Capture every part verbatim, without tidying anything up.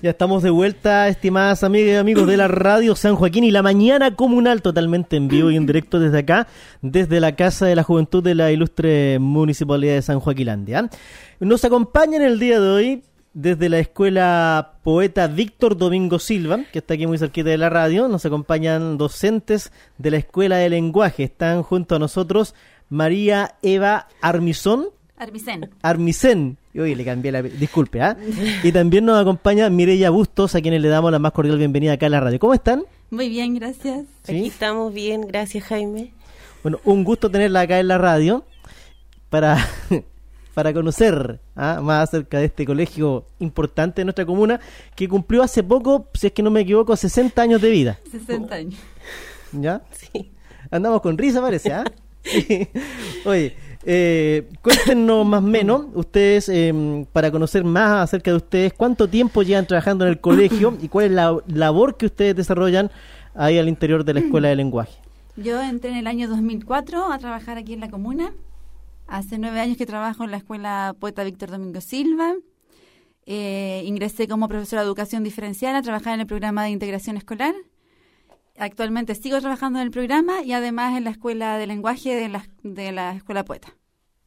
Ya estamos de vuelta, estimadas amigas y amigos de la Radio San Joaquín y la mañana comunal, totalmente en vivo y en directo desde acá, desde la Casa de la Juventud de la ilustre Municipalidad de San Joaquilandia. Nos acompaña en el día de hoy desde la Escuela Poeta Víctor Domingo Silva, que está aquí muy cerquita de la radio. Nos acompañan docentes de la Escuela de Lenguaje. Están junto a nosotros María Eva Armizón. Armisen. Armisen. Oye, le cambié la... Disculpe, ¿ah? ¿eh? Y también nos acompaña Mireya Bustos, a quienes le damos la más cordial bienvenida acá a la radio. ¿Cómo están? Muy bien, gracias. ¿Sí? Aquí estamos bien, gracias, Jaime. Bueno, un gusto tenerla acá en la radio para, para conocer ¿ah? más acerca de este colegio importante de nuestra comuna, que cumplió hace poco, si es que no me equivoco, sesenta años de vida. sesenta años. ¿Ya? Sí. Andamos con risa, parece, ¿ah? ¿eh? Oye... Eh, cuéntenos más o menos, ustedes, eh, para conocer más acerca de ustedes, ¿cuánto tiempo llevan trabajando en el colegio y cuál es la labor que ustedes desarrollan ahí al interior de la Escuela de Lenguaje? Yo entré en el año dos mil cuatro a trabajar aquí en la comuna. Hace nueve años que trabajo en la Escuela Poeta Víctor Domingo Silva. Eh, ingresé como profesora de educación diferencial a trabajar en el programa de integración escolar. Actualmente sigo trabajando en el programa y además en la Escuela de Lenguaje de la, de la Escuela Poeta.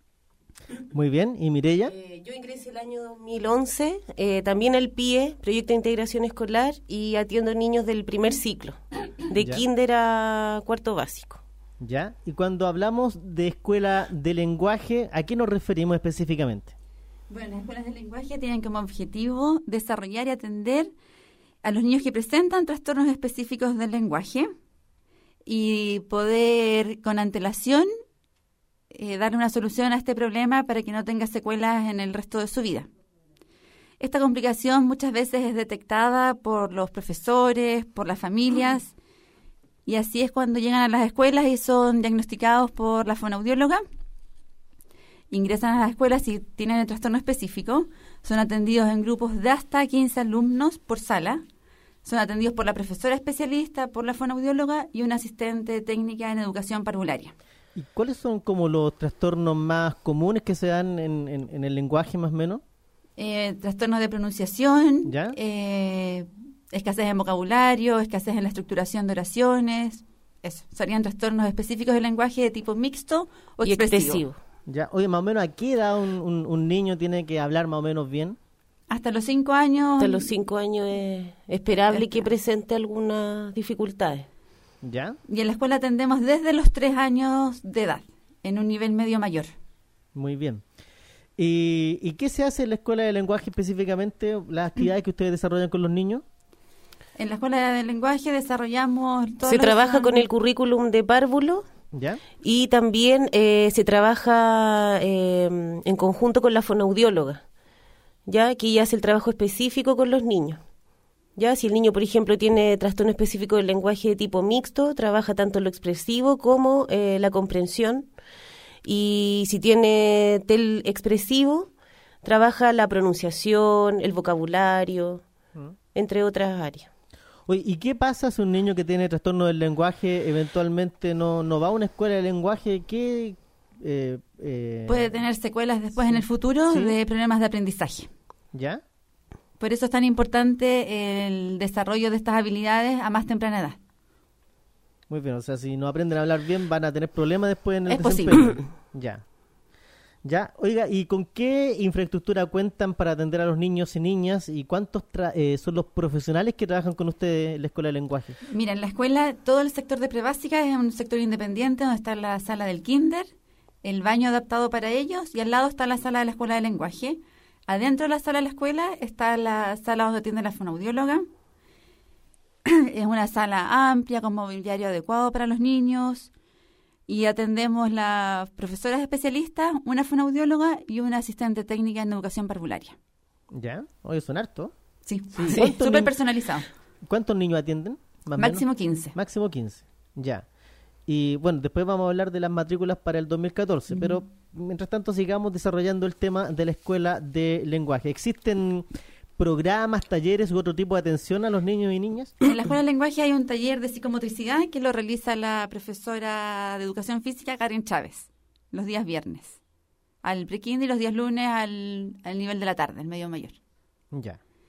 Muy bien, ¿y Mireya? Eh, yo ingresé el año dos mil once, eh, también al P I E, Proyecto de Integración Escolar, y atiendo niños del primer ciclo, de ya. kinder a cuarto básico. Ya, y cuando hablamos de Escuela de Lenguaje, ¿a qué nos referimos específicamente? Bueno, las escuelas de lenguaje tienen como objetivo desarrollar y atender a los niños que presentan trastornos específicos del lenguaje y poder con antelación eh, dar una solución a este problema para que no tenga secuelas en el resto de su vida. Esta complicación muchas veces es detectada por los profesores, por las familias, y así es cuando llegan a las escuelas y son diagnosticados por la fonoaudióloga. Ingresan a las escuelas y tienen el trastorno específico, son atendidos en grupos de hasta quince alumnos por sala, son atendidos por la profesora especialista, por la fonoaudióloga y una asistente técnica en educación parvularia. ¿Y cuáles son como los trastornos más comunes que se dan en, en, en el lenguaje más o menos? Eh, trastornos de pronunciación, ¿Ya? Eh, escasez en vocabulario, escasez en la estructuración de oraciones, eso, serían trastornos específicos del lenguaje de tipo mixto o y expresivo. expresivo. Ya, oye, más o menos, ¿a qué edad un, un, un niño tiene que hablar más o menos bien? Hasta los cinco años. Hasta los cinco años es esperable es que presente algunas dificultades. ¿Ya? Y en la escuela atendemos desde los tres años de edad, en un nivel medio mayor. Muy bien. ¿Y, y qué se hace en la Escuela de Lenguaje específicamente? ¿Las actividades que ustedes desarrollan con los niños? En la Escuela de Lenguaje desarrollamos... Todos Se trabaja son... con el currículum de párvulo. ¿Ya? Y también eh, se trabaja eh, en conjunto con la fonoaudióloga, ya que ella hace el trabajo específico con los niños. Ya si el niño, por ejemplo, tiene trastorno específico del lenguaje de tipo mixto, trabaja tanto lo expresivo como eh, la comprensión. Y si tiene tel expresivo, trabaja la pronunciación, el vocabulario, ¿Mm? entre otras áreas. Oye, ¿y qué pasa si un niño que tiene trastorno del lenguaje eventualmente no, no va a una escuela de lenguaje? ¿Qué eh, eh, puede tener secuelas después sí. en el futuro ¿Sí? de problemas de aprendizaje? ¿Ya? Por eso es tan importante el desarrollo de estas habilidades a más temprana edad. Muy bien, o sea, si no aprenden a hablar bien van a tener problemas después en el es desempeño. Posible. Ya. Ya, oiga, ¿y con qué infraestructura cuentan para atender a los niños y niñas? ¿Y cuántos tra- eh, son los profesionales que trabajan con ustedes en la Escuela de Lenguaje? Mira, en la escuela todo el sector de prebásica es un sector independiente donde está la sala del kinder, el baño adaptado para ellos y al lado está la sala de la Escuela de Lenguaje. Adentro de la sala de la escuela está la sala donde atiende la fonoaudióloga. Es una sala amplia con mobiliario adecuado para los niños. Y atendemos las profesoras especialistas, una fonoaudióloga y una asistente técnica en educación parvularia. ¿Ya? Oye, son harto. Sí, sí. sí. súper personalizado. ¿Cuántos niños atienden? Más Máximo menos? quince. Máximo quince, ya. Y bueno, después vamos a hablar de las matrículas para el dos mil catorce, uh-huh. pero mientras tanto sigamos desarrollando el tema de la Escuela de Lenguaje. ¿Existen programas, talleres u otro tipo de atención a los niños y niñas? En la Escuela de Lenguaje hay un taller de psicomotricidad que lo realiza la profesora de Educación Física, Karen Chávez, los días viernes, al prekinder y los días lunes al, al nivel de la tarde, el medio mayor. Ya.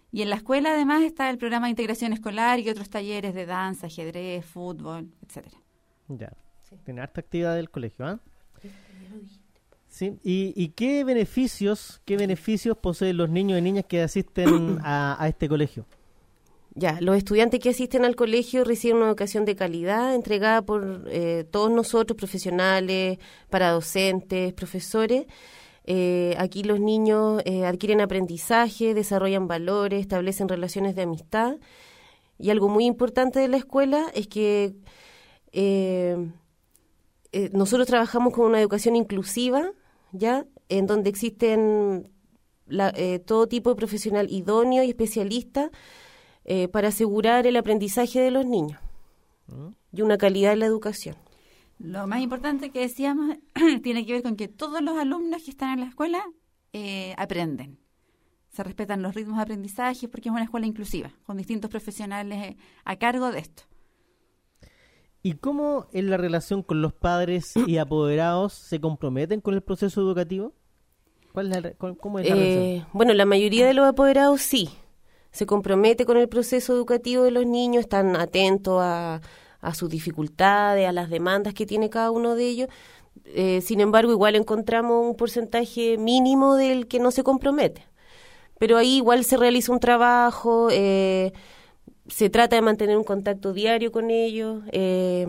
Y en la escuela además está el programa de integración escolar y otros talleres de danza, ajedrez, fútbol, etcétera. Ya, sí. Tiene harta actividad del colegio, ¿ah? ¿eh? Sí. ¿Y, y qué beneficios, qué beneficios poseen los niños y niñas que asisten a, a este colegio? Ya, los estudiantes que asisten al colegio reciben una educación de calidad entregada por eh, todos nosotros, profesionales, para docentes, profesores. Eh, aquí los niños eh, adquieren aprendizaje, desarrollan valores, establecen relaciones de amistad. Y algo muy importante de la escuela es que eh, eh, nosotros trabajamos con una educación inclusiva, ¿ya? En donde existen la, eh, todo tipo de profesional idóneo y especialista eh, para asegurar el aprendizaje de los niños ¿Mm? y una calidad en la educación. Lo más importante que decíamos tiene que ver con que todos los alumnos que están en la escuela eh, aprenden. Se respetan los ritmos de aprendizaje porque es una escuela inclusiva, con distintos profesionales a cargo de esto. ¿Y cómo es la relación con los padres y apoderados? ¿Se comprometen con el proceso educativo? ¿Cuál es la, ¿Cómo es la eh, relación? Bueno, la mayoría de los apoderados sí. Se compromete con el proceso educativo de los niños, están atentos a... a sus dificultades, a las demandas que tiene cada uno de ellos. Eh, sin embargo, igual encontramos un porcentaje mínimo del que no se compromete. Pero ahí igual se realiza un trabajo, eh, se trata de mantener un contacto diario con ellos. Eh,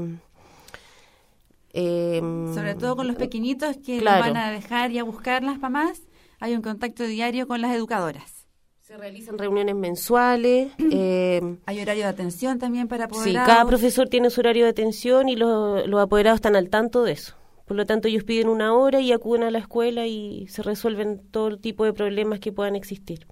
eh, Sobre todo con los pequeñitos que claro. van a dejar y a buscar las mamás, hay un contacto diario con las educadoras. Se realizan reuniones mensuales. Eh, Hay horario de atención también para sí, apoderados. cada profesor tiene su horario de atención y los, los apoderados están al tanto de eso. Por lo tanto, ellos piden una hora y acuden a la escuela y se resuelven todo tipo de problemas que puedan existir.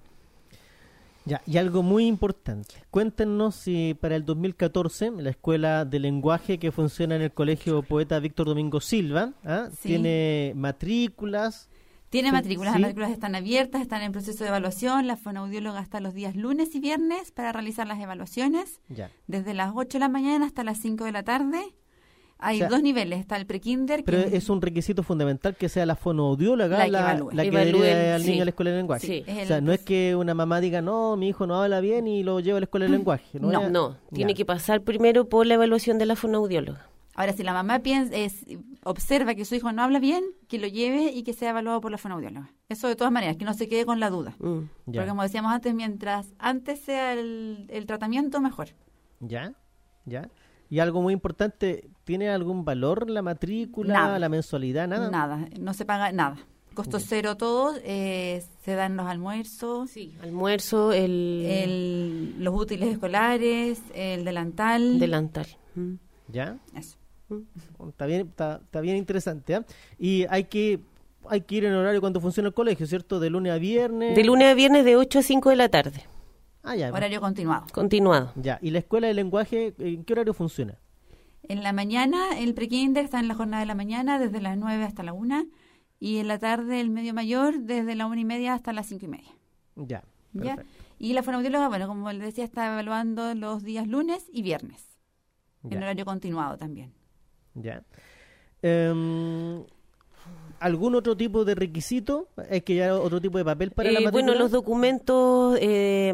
Ya, y algo muy importante. Cuéntenos si para el dos mil catorce la Escuela de Lenguaje que funciona en el Colegio Poeta Víctor Domingo Silva ¿ah? Sí. tiene matrículas. Tiene matrículas, ¿Sí? las matrículas están abiertas, están en proceso de evaluación. La fonoaudióloga está los días lunes y viernes para realizar las evaluaciones, Ya. desde las ocho de la mañana hasta las cinco de la tarde. Hay O sea, dos niveles, está el prekinder. Pero que es un requisito fundamental que sea la fonoaudióloga La que la, evalúe. la que Evalúe, derive al sí. niño a la escuela de lenguaje. Sí. Es O el- sea, no es que una mamá diga, no, mi hijo no habla bien y lo lleva a la escuela de lenguaje. No, No, Ya. no, tiene Ya. que pasar primero por la evaluación de la fonoaudióloga. Ahora, si la mamá piensa, es, observa que su hijo no habla bien, que lo lleve y que sea evaluado por la fonoaudióloga. Eso de todas maneras, que no se quede con la duda. Mm. Ya. Porque como decíamos antes, mientras antes sea el, el tratamiento, mejor. ¿Ya? ¿Ya? Y algo muy importante, ¿tiene algún valor la matrícula, Nada. la mensualidad, nada? Nada, no se paga nada. Costo Ya. cero todo, eh, se dan los almuerzos, Sí, almuerzo, el, el, los útiles escolares, el delantal. delantal. Mm. ¿Ya? Eso. Está bien, está, está bien interesante, ¿eh? Y hay que hay que ir en horario cuando funciona el colegio, ¿cierto? De lunes a viernes. De lunes a viernes de ocho a cinco de la tarde, Ah, ya. Horario continuado. continuado. Ya. ¿Y la escuela de lenguaje, en qué horario funciona? En la mañana, el prekinder está en la jornada de la mañana, desde las nueve hasta la una. Y en la tarde, el medio mayor, desde la una y media hasta las cinco y media. Ya. ¿Ya? Perfecto. Y la fonoaudióloga, bueno, como les decía, está evaluando los días lunes y viernes. En Ya. horario continuado también. Ya. Em, ¿Algún otro tipo de requisito? ¿Hay que llevar otro tipo de papel para la Eh, matrícula? bueno, los documentos, eh,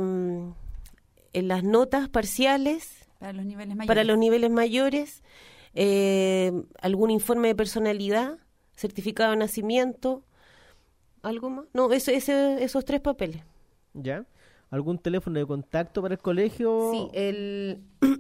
en las notas parciales Para los niveles mayores. para los niveles mayores, eh, algún informe de personalidad, certificado de nacimiento, ¿algo más? No, eso, ese, esos tres papeles. ¿Ya? ¿Algún teléfono de contacto para el colegio? Sí, el...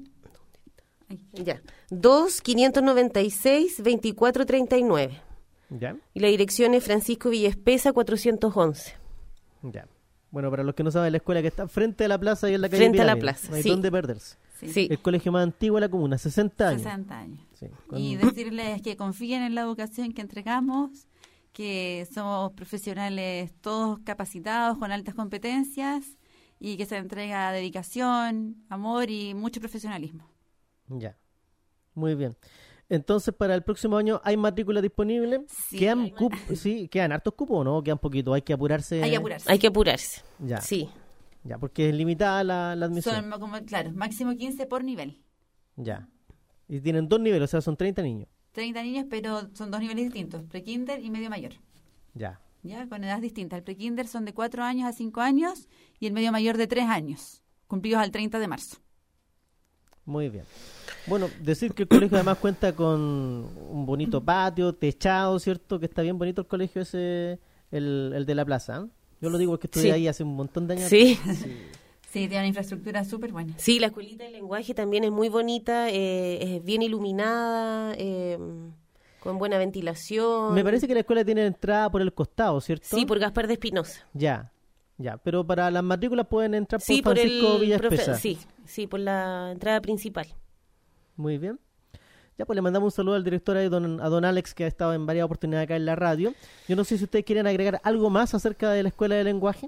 Ay. ya, dos quinientos noventa y seis veinticuatro treinta y nueve. ¿Ya? Y la dirección es Francisco Villespesa cuatrocientos once. Ya. Bueno, para los que no saben, la escuela que está frente a la plaza y en la calle Frente a la Pirámide. plaza, No hay sí. dónde perderse. Sí. Sí. El colegio más antiguo de la comuna, sesenta años. sesenta años. Sí, con- Y decirles que confíen en la educación que entregamos, que somos profesionales todos capacitados, con altas competencias, y que se entrega dedicación, amor y mucho profesionalismo. Ya. Muy bien. Entonces, para el próximo año, ¿hay matrícula disponible? Sí, ¿Quedan, hay cup- sí, ¿Quedan hartos cupos o no? ¿Quedan poquito? ¿Hay que apurarse? Hay que apurarse. Hay que apurarse. Ya. Sí. Ya, porque es limitada la, la admisión. Son como, claro, máximo quince por nivel. Ya. Y tienen dos niveles, o sea, son treinta niños. treinta niños, pero son dos niveles distintos, prekinder y medio mayor. Ya. ya con edades distintas. El prekinder son de cuatro años a cinco años y el medio mayor de tres años, cumplidos al treinta de marzo. Muy bien. Bueno, decir que el colegio además cuenta con un bonito patio, techado, ¿cierto? Que está bien bonito el colegio ese, el, el de la plaza, ¿eh? Yo lo digo porque estuve Sí. ahí hace un montón de años. Sí. Sí. Sí, tiene una infraestructura súper buena. Sí, la escuelita de lenguaje también es muy bonita, eh, es bien iluminada, eh, con buena ventilación. Me parece que la escuela tiene entrada por el costado, ¿cierto? Sí, por Gaspar de Espinosa. Ya, ya. Pero para las matrículas pueden entrar por Sí, por Francisco el Villa profe- Espesa. sí, sí, por la entrada principal. Muy bien. Ya, pues le mandamos un saludo al director, ahí, don, a don Alex, que ha estado en varias oportunidades acá en la radio. Yo no sé si ustedes quieren agregar algo más acerca de la escuela de lenguaje.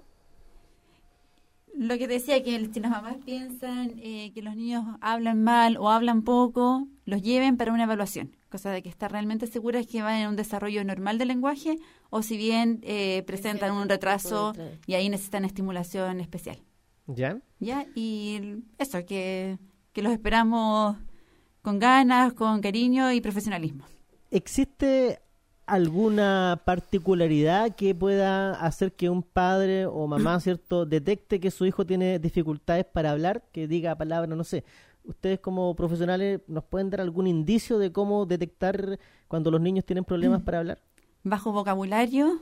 Lo que te decía, que si las mamás piensan eh, que los niños hablan mal o hablan poco, los lleven para una evaluación, cosa de que estar realmente seguras que van en un desarrollo normal del lenguaje o si bien eh, presentan un retraso y ahí necesitan estimulación especial. Ya. ¿Ya? Y eso, que, que los esperamos con ganas, con cariño y profesionalismo. ¿Existe alguna particularidad que pueda hacer que un padre o mamá, ¿cierto?, detecte que su hijo tiene dificultades para hablar, que diga palabras, no sé? ¿Ustedes como profesionales nos pueden dar algún indicio de cómo detectar cuando los niños tienen problemas para hablar? Bajo vocabulario,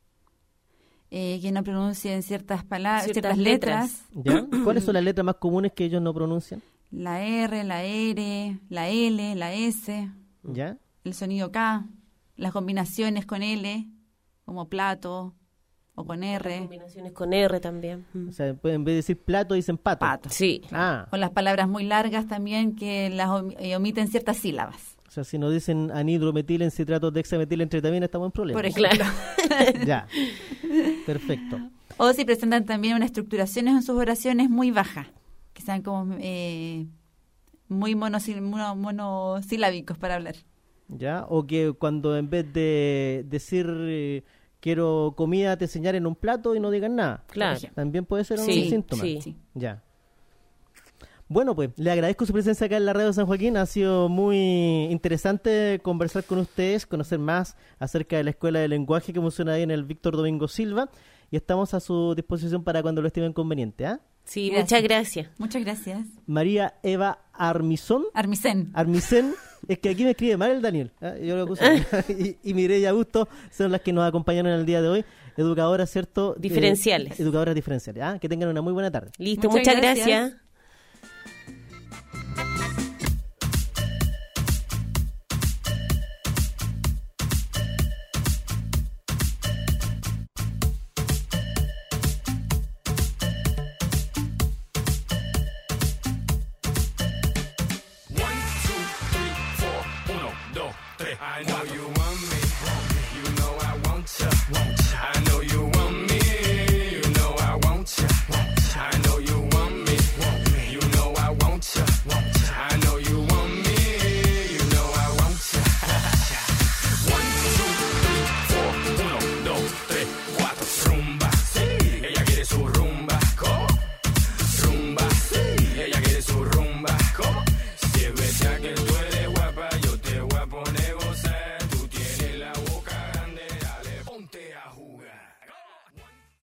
eh, que no pronuncien ciertas palabras, Ciertas ciertas letras. ¿Ya? ¿Cuáles son las letras más comunes que ellos no pronuncian? La R, la R, la L, la S, ¿Ya? el sonido K, las combinaciones con L, como plato, o con R, Combinaciones con R también. Mm. O sea, pueden, en vez de decir plato, dicen pato. pato. Sí. Ah, Con las palabras muy largas también que las om- eh, omiten ciertas sílabas. o sea, si nos dicen anhidrometil en citrato de hexametilentretamina, estamos en problemas. Por ejemplo. Ya, perfecto. O si presentan también unas estructuraciones en sus oraciones muy bajas, que sean como eh, muy monosil- mono- monosilábicos para hablar. ¿Ya? O que cuando en vez de decir eh, quiero comida te señalen en un plato y no digan nada. Claro. También puede ser un Sí, síntoma. sí. Sí. Ya. Bueno, pues le agradezco su presencia acá en la radio de San Joaquín. Ha sido muy interesante conversar con ustedes, conocer más acerca de la Escuela de Lenguaje que funciona ahí en el Víctor Domingo Silva. Y estamos a su disposición para cuando lo estimen conveniente. ¿Ah? Sí, Gracias. muchas gracias. Muchas gracias. María Eva Armizón. Armisen. Armisen, es que aquí me escribe mal el Daniel, ¿eh? Yo lo puse. y, y Mireya Augusto son las que nos acompañaron en el día de hoy, educadoras, ¿cierto? Diferenciales. Eh, educadoras diferenciales. ¿Ah? Que tengan una muy buena tarde. Listo, Muchas muchas, gracias. gracias. One, two, three, four. Uno, dos, tres. I know you want me.